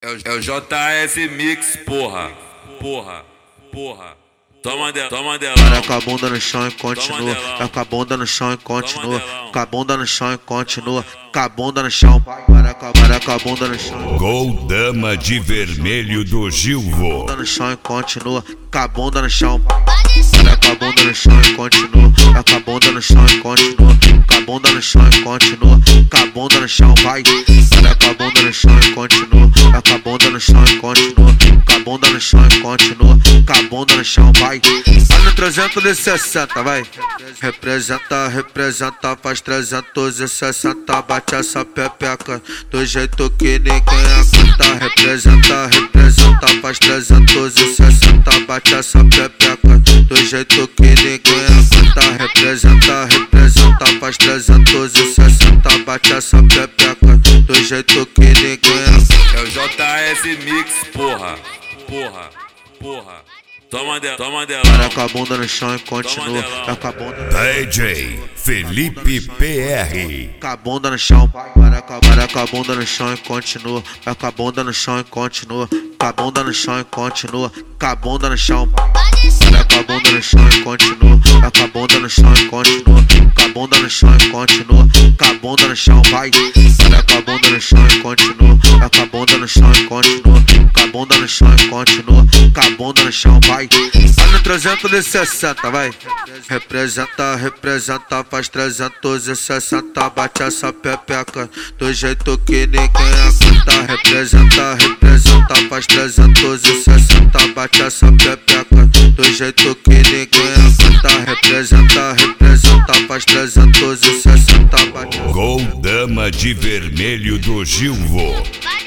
É o JF Mix, porra. Toma dela. Para com a bunda no chão e continua. Vai com a bunda no chão e continua. Com a bunda no chão e continua. Com a bunda no chão. Para com a bunda no chão. Gol Dama de Vermelho do Gilvo. Bunda no chão e continua. Com a bunda no chão. Para com a bunda no chão e continua. Vai com a bunda no chão e continua. Com a bunda no chão e continua. Com a bunda no chão, vai. Para com a bunda no chão e continua. Vai com a bunda no chão e continua. Com a bunda no chão e continua. Com a bunda no chão, vai. Vai no 360, vai. Representa, faz 360. Bate essa pepeca do jeito que ninguém aguenta. Representa, faz 360. Bate essa pepeca do jeito que ninguém aguenta. Representa, faz 360. Bate essa pepeca do jeito que ninguém aguenta. É o JF Mix, porra. Toma dela. Para com a bunda no chão e continua. Vai com a bunda. DJ Felipe PR. Com a bunda no chão. Para com a bunda no chão e continua. Vai com a bunda no chão e continua. Com a bunda no chão e continua. Com a bunda no chão. Para com a bunda no chão e continua. Vai com a bunda no chão e continua. Com a bunda no chão e continua. Com a bunda no chão, vai. Para com a bunda no chão e continua. Vai com a bunda no chão e continua. Com a bunda no chão e continua. Com a bunda no chão, vai. Vai no 360, vai. Representa, faz 360. Bate essa pepeca do jeito que ninguém aguenta. Representa, faz 360. Bate essa pepeca do jeito que ninguém aguenta. Representa, faz 360. Bate. Gol Dama de Vermelho do Gilvo.